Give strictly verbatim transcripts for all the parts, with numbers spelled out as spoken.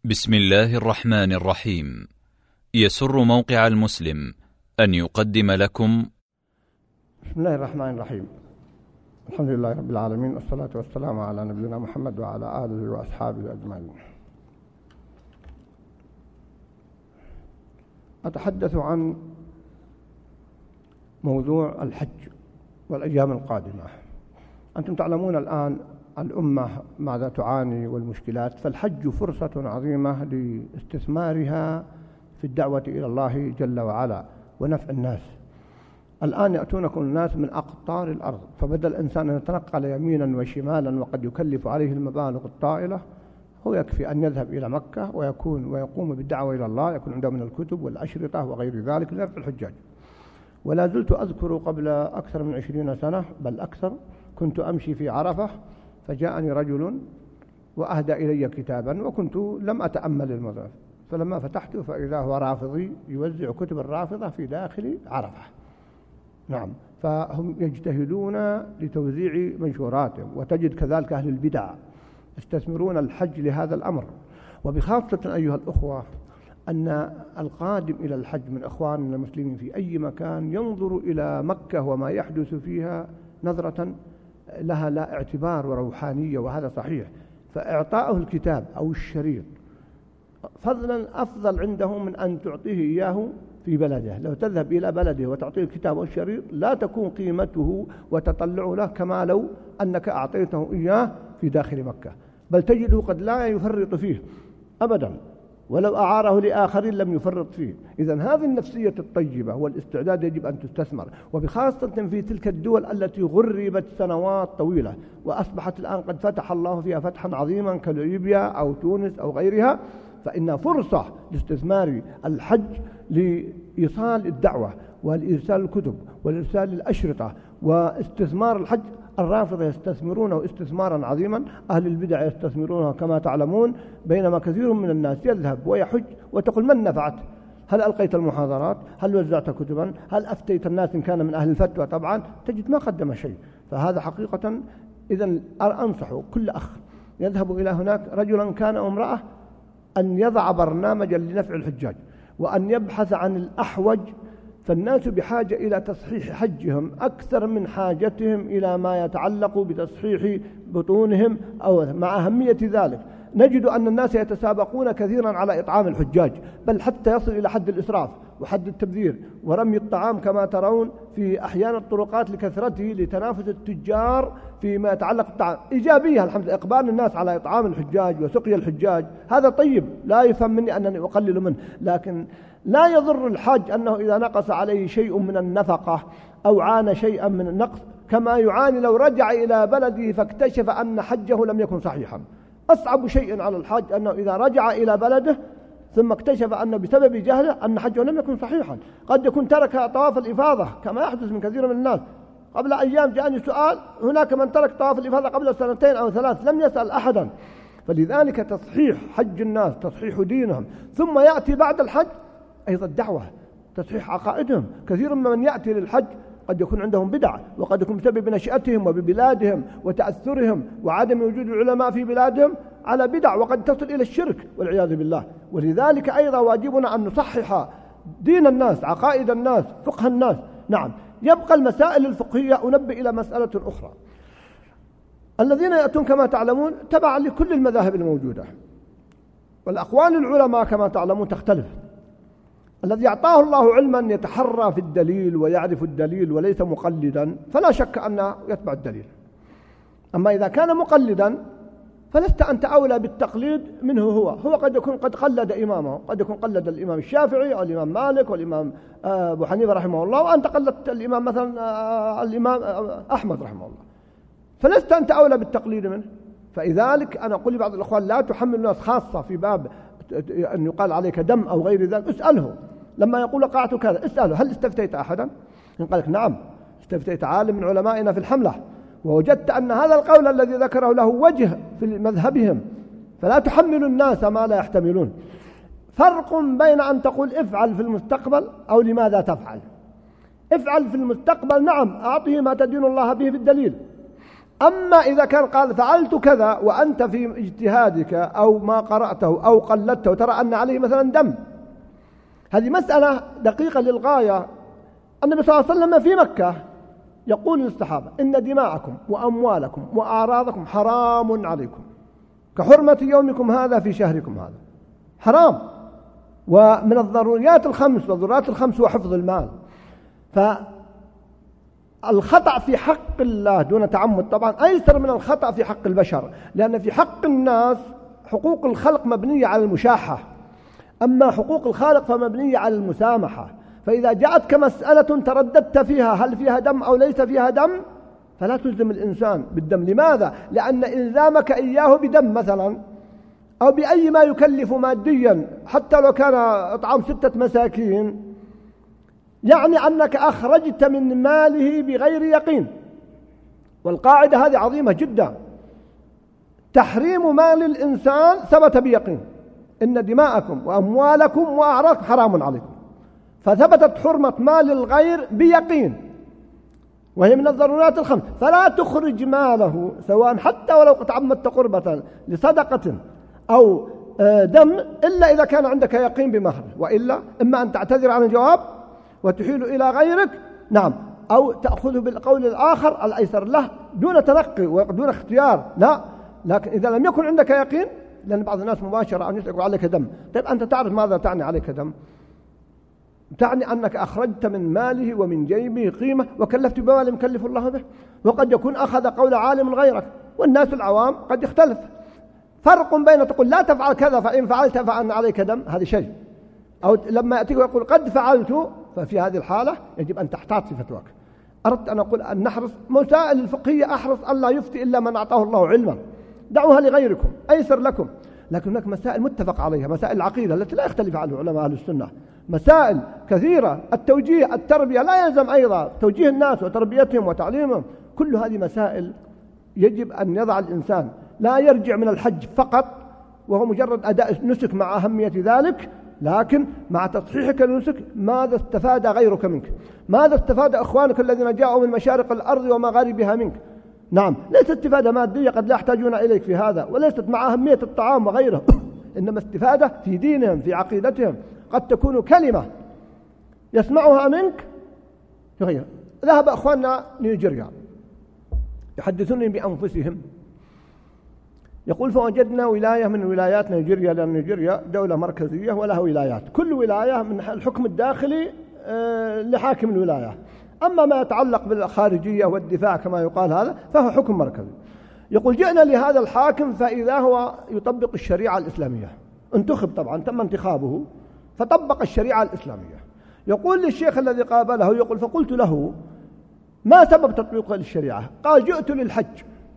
بسم الله الرحمن الرحيم. يسر موقع المسلم أن يقدم لكم بسم الله الرحمن الرحيم. الحمد لله رب العالمين، والصلاة والسلام على نبينا محمد وعلى آله وأصحابه أجمعين. أتحدث عن موضوع الحج والأيام القادمة. أنتم تعلمون الآن الأمة ماذا تعاني والمشكلات، فالحج فرصة عظيمة لاستثمارها في الدعوة إلى الله جل وعلا ونفع الناس. الآن يأتونكم الناس من أقطار الأرض، فبدل الإنسان أن يتنقل يمينا وشمالا وقد يكلف عليه المبالغ الطائلة، هو يكفي أن يذهب إلى مكة ويكون ويقوم بالدعوة إلى الله، يكون عنده من الكتب والأشرطة وغير ذلك لنفع الحجاج. ولا زلت أذكر قبل أكثر من عشرين سنة بل أكثر، كنت أمشي في عرفة فجاءني رجل وأهدى إلي كتابا، وكنت لم أتأمل الموضوع، فلما فتحته فإذا هو رافضي يوزع كتب الرافضة في داخل عرفة. نعم، فهم يجتهدون لتوزيع منشوراتهم، وتجد كذلك أهل البدع يستثمرون الحج لهذا الأمر. وبخاصة أيها الأخوة أن القادم إلى الحج من أخواننا المسلمين في أي مكان ينظر إلى مكة وما يحدث فيها نظرة لها لا اعتبار وروحانية، وهذا صحيح. فإعطاءه الكتاب أو الشريط فضلا أفضل عنده من أن تعطيه إياه في بلده. لو تذهب إلى بلده وتعطيه الكتاب والشريط لا تكون قيمته وتطلعه له كما لو أنك أعطيته إياه في داخل مكة، بل تجده قد لا يفرط فيه أبدا، ولو أعاره لآخرين لم يفرط فيه. إذن هذه النفسية الطيبة والاستعداد يجب أن تستثمر، وبخاصة في تلك الدول التي غربت سنوات طويلة وأصبحت الآن قد فتح الله فيها فتحا عظيما كليبيا أو تونس أو غيرها، فإن فرصة لاستثمار الحج لإيصال الدعوة والإرسال الكتب والإرسال الأشرطة واستثمار الحج. الرافضة يستثمرونه استثمارا عظيما، أهل البدع يستثمرونه كما تعلمون، بينما كثير من الناس يذهب ويحج وتقول من نفعت؟ هل ألقيت المحاضرات؟ هل وزعت كتبا؟ هل أفتيت الناس إن كان من أهل الفتوى؟ طبعا تجد ما قدم شيء. فهذا حقيقة إذن أنصح كل أخ يذهب إلى هناك رجلا كان أو امرأة أن يضع برنامجا لنفع الحجاج وأن يبحث عن الأحوج. فالناس بحاجة إلى تصحيح حجهم أكثر من حاجتهم إلى ما يتعلق بتصحيح بطونهم، أو مع أهمية ذلك نجد أن الناس يتسابقون كثيرا على إطعام الحجاج، بل حتى يصل إلى حد الإسراف وحد التبذير ورمي الطعام كما ترون في أحيان الطرقات لكثرته لتنافس التجار فيما يتعلق بالطعام. إيجابية الحمد لله، إقبال الناس على إطعام الحجاج وسقي الحجاج، هذا طيب، لا يفهم مني أنني أقلل منه، لكن لا يضر الحاج أنه إذا نقص عليه شيء من النفقة أو عانى شيئا من النقص كما يعاني لو رجع إلى بلده فاكتشف أن حجه لم يكن صحيحا. أصعب شيء على الحاج أنه إذا رجع إلى بلده ثم اكتشف أن بسبب جهله أن حجه لم يكن صحيحا، قد يكون ترك طواف الإفاضة كما يحدث من كثير من الناس. قبل أيام جاءني سؤال، هناك من ترك طواف الإفاضة قبل سنتين أو ثلاث لم يسأل أحدا. فلذلك تصحيح حج الناس، تصحيح دينهم، ثم يأتي بعد الحج أيضا دعوة تصحيح عقائدهم. كثير من يأتي للحج قد يكون عندهم بدع، وقد يكون بسبب نشأتهم وببلادهم وتأثرهم وعدم وجود العلماء في بلادهم على بدع، وقد تصل إلى الشرك والعياذ بالله. ولذلك أيضا واجبنا أن نصحح دين الناس، عقائد الناس، فقه الناس. نعم، يبقى المسائل الفقهية. أنبه إلى مسألة أخرى، الذين يأتون كما تعلمون تبعا لكل المذاهب الموجودة، والأقوال العلماء كما تعلمون تختلف. الذي أعطاه الله علما يتحرى في الدليل ويعرف الدليل وليس مقلدا فلا شك أنه يتبع الدليل. أما إذا كان مقلدا فلست أنت أولى بالتقليد منه هو هو قد يكون قد قلد إمامه، قد يكون قلد الإمام الشافعي أو الإمام مالك والإمام أبو حنيفة رحمه الله، وأنت قلدت الإمام مثلا الإمام أحمد رحمه الله، فلست أنت أولى بالتقليد منه. فلذلك أنا أقول لبعض الأخوان لا تحمل الناس، خاصة في باب أن يقال عليك دم أو غير ذلك، اسأله لما يقول قعت كذا، اسأله هل استفتيت أحدا؟ إن قال لك نعم استفتيت عالم من علمائنا في الحملة ووجدت أن هذا القول الذي ذكره له وجه في مذهبهم، فلا تحمل الناس ما لا يحتملون. فرق بين أن تقول افعل في المستقبل أو لماذا تفعل. افعل في المستقبل نعم، أعطه ما تدين الله به بالدليل، أما إذا كان قال فعلت كذا وأنت في اجتهادك أو ما قرأته أو قلدته ترى أن عليه مثلا دم، هذه مسألة دقيقة للغاية. النبي صلى الله عليه وسلم في مكة يقول للصحابة إن دماءكم وأموالكم وأعراضكم حرام عليكم كحرمة يومكم هذا في شهركم هذا، حرام. ومن الضروريات الخمس والضرورات الخمس هو حفظ المال. فالخطأ في حق الله دون تعمد طبعا أيسر من الخطأ في حق البشر، لأن في حق الناس حقوق الخلق مبنية على المشاحة، أما حقوق الخالق فمبنية على المسامحة. فإذا جاءتك مسألة ترددت فيها هل فيها دم أو ليس فيها دم فلا تلزم الإنسان بالدم. لماذا؟ لأن إلزامك إياه بدم مثلا أو بأي ما يكلف ماديا حتى لو كان إطعام ستة مساكين يعني أنك أخرجت من ماله بغير يقين. والقاعدة هذه عظيمة جدا، تحريم مال الإنسان ثبت بيقين، إن دماءكم وأموالكم وأعراضكم حرام عليكم، فثبتت حرمة مال الغير بيقين وهي من الضرورات الخمس. فلا تخرج ماله سواء حتى ولو تعمدت قربة لصدقة أو دم إلا إذا كان عندك يقين بمهر، وإلا إما أن تعتذر عن الجواب وتحيل إلى غيرك، نعم، أو تأخذه بالقول الآخر الأيسر له دون تنقي ودون اختيار، لا. لكن إذا لم يكن عندك يقين، لأن بعض الناس مباشرة أن يسألوا عليك دم، طيب أنت تعرف ماذا تعني عليك دم؟ تعني أنك أخرجت من ماله ومن جيبه قيمة وكلفت بما لم يكلف الله به، وقد يكون أخذ قول عالم غيرك، والناس العوام قد يختلف. فرق بين تقول لا تفعل كذا فإن فعلت فأن عليك دم، هذا شيء، أو لما يأتيك ويقول قد فعلت، ففي هذه الحالة يجب أن تحتاط في فتواك. أردت أن أقول أن نحرص مسائل الفقهية، أحرص أن لا يفتي إلا من أعطاه الله علما، دعوها لغيركم أيسر لكم. لكن هناك مسائل متفق عليها، مسائل العقيدة التي لا يختلف عنها علماء أهل السنة، مسائل كثيرة، التوجيه، التربية، لا يلزم أيضا توجيه الناس وتربيتهم وتعليمهم، كل هذه مسائل يجب أن يضع الإنسان، لا يرجع من الحج فقط وهو مجرد أداء نسك مع أهمية ذلك، لكن مع تصحيحك للنسك ماذا استفاد غيرك منك، ماذا استفاد أخوانك الذين جاءوا من مشارق الأرض ومغاربها منك. نعم، ليست استفادة مادية قد لا يحتاجون إليك في هذا، وليست مع أهمية الطعام وغيره، إنما استفادة في دينهم، في عقيدتهم، قد تكون كلمة يسمعها منك تغير. ذهب أخواننا نيجيريا يحدثوني بأنفسهم، يقول فوجدنا ولاية من ولايات نيجيريا، لأن نيجيريا دولة مركزية ولها ولايات، كل ولاية من الحكم الداخلي لحاكم الولاية، أما ما يتعلق بالخارجية والدفاع كما يقال هذا فهو حكم مركزي. يقول جئنا لهذا الحاكم فإذا هو يطبق الشريعة الإسلامية، انتخب طبعا تم انتخابه فطبق الشريعة الإسلامية. يقول للشيخ الذي قابله، يقول فقلت له ما سبب تطبيقه للشريعة؟ قال جئت للحج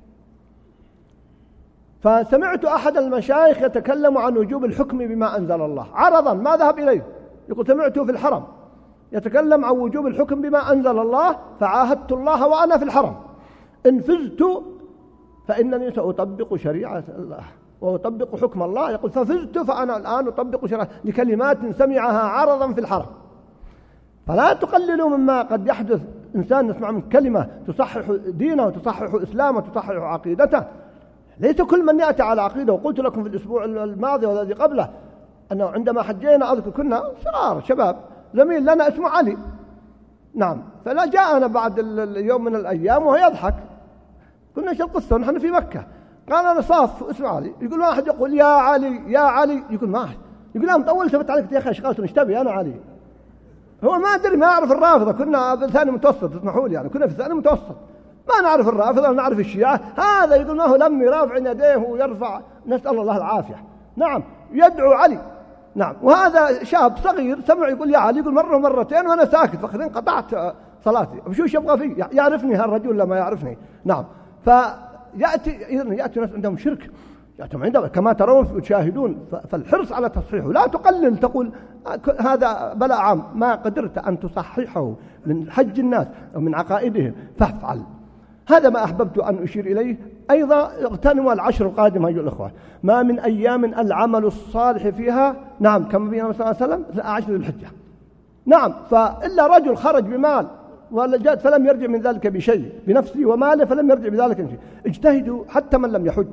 فسمعت أحد المشايخ يتكلم عن وجوب الحكم بما أنزل الله عرضا، ما ذهب إليه، يقول سمعته في الحرم يتكلم عن وجوب الحكم بما أنزل الله، فعاهدت الله وأنا في الحرم إن فزت فإنني سأطبق شريعة الله وأطبق حكم الله. يقول ففزت فأنا الآن أطبق شريعة لكلمات سمعها عرضا في الحرم. فلا تقللوا مما قد يحدث، إنسان يسمع من كلمة تصحح دينه وتصحح إسلامه وتصحح عقيدته، ليس كل من يأتي على عقيدة. وقلت لكم في الأسبوع الماضي والذي قبله أنه عندما حجينا أذكر كنا صغار شباب، زميل لنا اسمه علي، نعم، فلا جاءنا بعد اليوم من الأيام وهو يضحك، كنا ايش القصة ونحن في مكة، قال أنا صاف اسمه علي، يقول واحد يقول يا علي يا علي، يقول ما يقول أنا مطول سبت عليك يا أخي أشغلت مش تبي أنا علي، هو ما أدري ما أعرف الرافضة، كنا بالثاني متوسط اسمحوا لي يعني كنا في الثاني متوسط ما نعرف الرافضة ونعرف الشيعة، هذا يقول ما هو لم رافع يديه ويرفع، نسأل الله العافية، نعم، يدعو علي، نعم. وهذا شاب صغير سمع يقول يا علي، يقول مرة مرتين وأنا ساكت، فخذين قطعت صلاتي، بشوش يبغى فيه، يعرفني هالرجل لما يعرفني، نعم. فيأتي يأتي ناس عندهم شرك، يأتي عندهم كما ترون وتشاهدون، فالحرص على تصحيحه، لا تقلل تقول هذا بلاء عام، ما قدرت أن تصححه من حج الناس أو من عقائدهم فافعل. هذا ما أحببت أن أشير إليه. أيضا اغتنموا العشر القادمة أيها الأخوة، ما من أيام العمل الصالح فيها، نعم، كما بينا صلى الله عليه وسلم عشر ذي الحجة، نعم، فإلا رجل خرج بمال ولجأت فلم يرجع من ذلك بشيء، بنفسه وماله فلم يرجع بذلك بشيء. اجتهدوا حتى من لم يحج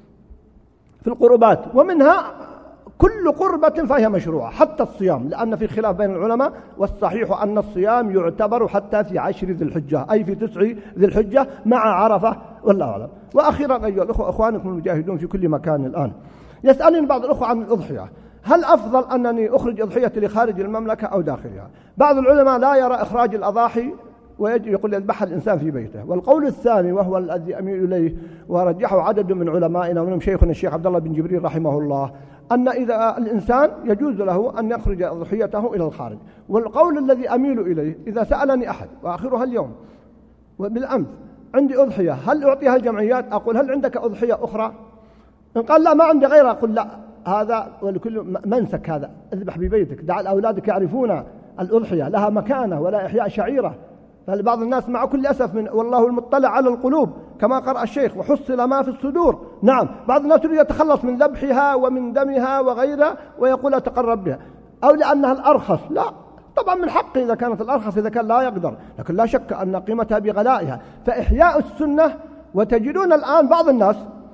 في القربات، ومنها كل قربة فهي مشروعة حتى الصيام، لأن في خلاف بين العلماء، والصحيح أن الصيام يعتبر حتى في عشر ذي الحجة، أي في تسع ذي الحجة مع عرفة، والله أعلم. وأخيرا أيها الأخوة أخوانكم المجاهدون في كل مكان الآن، يسألني بعض الأخوة عن الأضحية، هل أفضل أنني أخرج أضحيتي لخارج المملكة أو داخلها؟ بعض العلماء لا يرى إخراج الأضاحي ويقول يذبحها الإنسان في بيته. والقول الثاني وهو الذي أميل إليه ورجحه عدد من علمائنا ومنهم شيخنا الشيخ عبد الله بن جبريل رحمه الله، أن إذا الإنسان يجوز له أن يخرج أضحيته إلى الخارج. والقول الذي أميل إليه، إذا سألني أحد وآخرها اليوم وبالأمس عندي أضحية هل أعطيها الجمعيات؟ أقول هل عندك أضحية أخرى؟ إن قال لا ما عندي غيرها، أقول لا، هذا ولكل منسك، هذا اذبح ببيتك، دع أولادك يعرفون الأضحية لها مكانة ولا إحياء شعيرة. فبعض الناس مع كل أسف من والله المطلع على القلوب كما قرأ الشيخ وحصل ما في الصدور. نعم، بعض الناس يريد يتخلص من ذبحها ومن دمها وغيرها ويقول أتقرب بها، أو لأنها الأرخص. لا، طبعا من حقه إذا كانت الأرخص إذا كان لا يقدر، لكن لا شك أن قيمتها بغلائها. فإحياء السنة، وتجدون الآن بعض الناس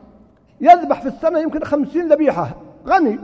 يذبح في السنة يمكن خمسين ذبيحة، غني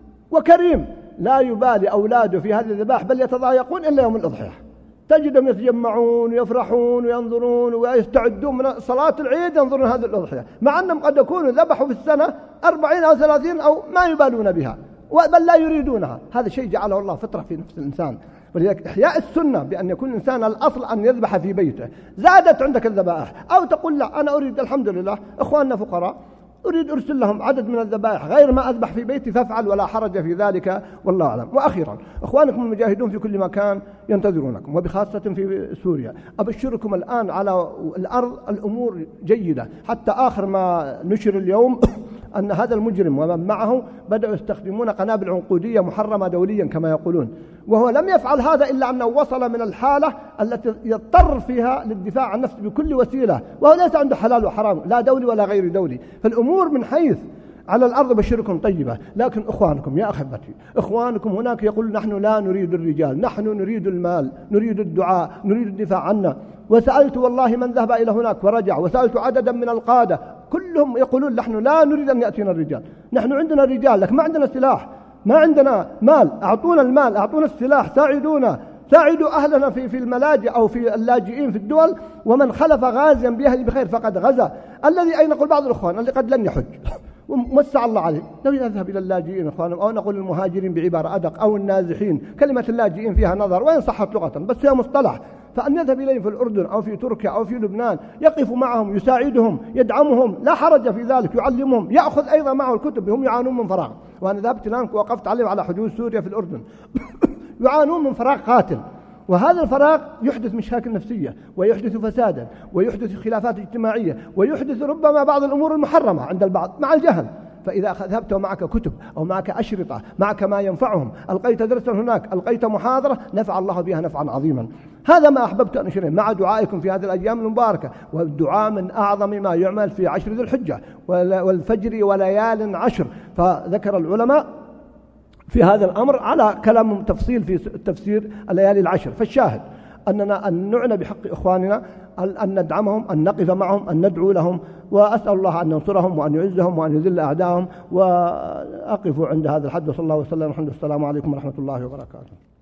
وكريم، لا يبالي أولاده في هذه الذبائح، بل يتضايقون إلا يوم الأضحية. تجدهم يتجمعون ويفرحون وينظرون ويستعدون من صلاة العيد ينظرون هذه الأضحية، مع أنهم قد يكونوا ذبحوا في السنة أربعين أو ثلاثين أو ما يبالون بها، بل لا يريدونها. هذا شيء جعله الله فطرة في نفس الإنسان. ولذلك إحياء السنة بأن يكون الإنسان الأصل أن يذبح في بيته. زادت عندك الذبائح أو تقول لا، أنا أريد الحمد لله إخواننا فقراء أريد أرسل لهم عدد من الذبائح غير ما أذبح في بيتي، فافعل ولا حرج في ذلك، والله أعلم. وأخيرا إخوانكم المجاهدون في كل مكان ينتظرونكم، وبخاصة في سوريا. أبشركم الآن على الأرض الأمور جيدة، حتى آخر ما نشر اليوم أن هذا المجرم ومن معه بدأوا يستخدمون قنابل عنقودية محرمة دوليا كما يقولون، وهو لم يفعل هذا إلا أنه وصل من الحالة التي يضطر فيها للدفاع عن نفسه بكل وسيلة، وهو ليس عنده حلال وحرام لا دولي ولا غير دولي. فالأمور من حيث على الأرض بشركم طيبة. لكن إخوانكم يا أحبتي، إخوانكم هناك يقول نحن لا نريد الرجال، نحن نريد المال، نريد الدعاء، نريد الدفاع عنا. وسألت والله من ذهب إلى هناك ورجع، وسألت عددا من القادة كلهم يقولون نحن لا نريد أن يأتينا الرجال، نحن عندنا رجال لكن ما عندنا سلاح، ما عندنا مال، أعطونا المال، أعطونا السلاح، ساعدونا، ساعدوا أهلنا في في الملاجئ أو في اللاجئين في الدول. ومن خلف غازيا بأهل بخير فقد غزا. الذي أين نقول بعض الإخوان اللي قد لن يحج ومسع الله عليه، لو يذهب إلى اللاجئين إخوانهم، أو نقول المهاجرين بعبارة أدق، أو النازحين. كلمة اللاجئين فيها نظر وإن صحت لغة، بس هي مصطلح. فأن يذهب إليهم في الأردن أو في تركيا أو في لبنان، يقف معهم، يساعدهم، يدعمهم، لا حرج في ذلك، يعلمهم، يأخذ أيضا معه الكتب، هم يعانون من فراغ. وأنا ذهبت هناك ووقفت عليهم على حدود سوريا في الأردن يعانون من فراغ قاتل، وهذا الفراغ يحدث مشاكل نفسية، ويحدث فسادا، ويحدث خلافات اجتماعية، ويحدث ربما بعض الأمور المحرمة عند البعض مع الجهل. فإذا ذهبت ومعك كتب أو معك أشرطة، معك ما ينفعهم، ألقيت درسا هناك، ألقيت محاضرة، نفع الله بها نفعا عظيما. هذا ما أحببت أن أشير مع دعائكم في هذه الأيام المباركة. والدعاء من أعظم ما يعمل في عشر ذي الحجة والفجر وليال عشر. فذكر العلماء في هذا الأمر على كلام تفصيل في تفسير الليالي العشر. فالشاهد أننا أن نعنى بحق إخواننا، أن ندعمهم، أن نقف معهم، أن ندعو لهم، وأسأل الله أن ينصرهم وأن يعزهم وأن يذل أعداءهم. وأقف عند هذا الحد، وصلى الله وسلم. الحمد لله، السلام عليكم ورحمة الله وبركاته.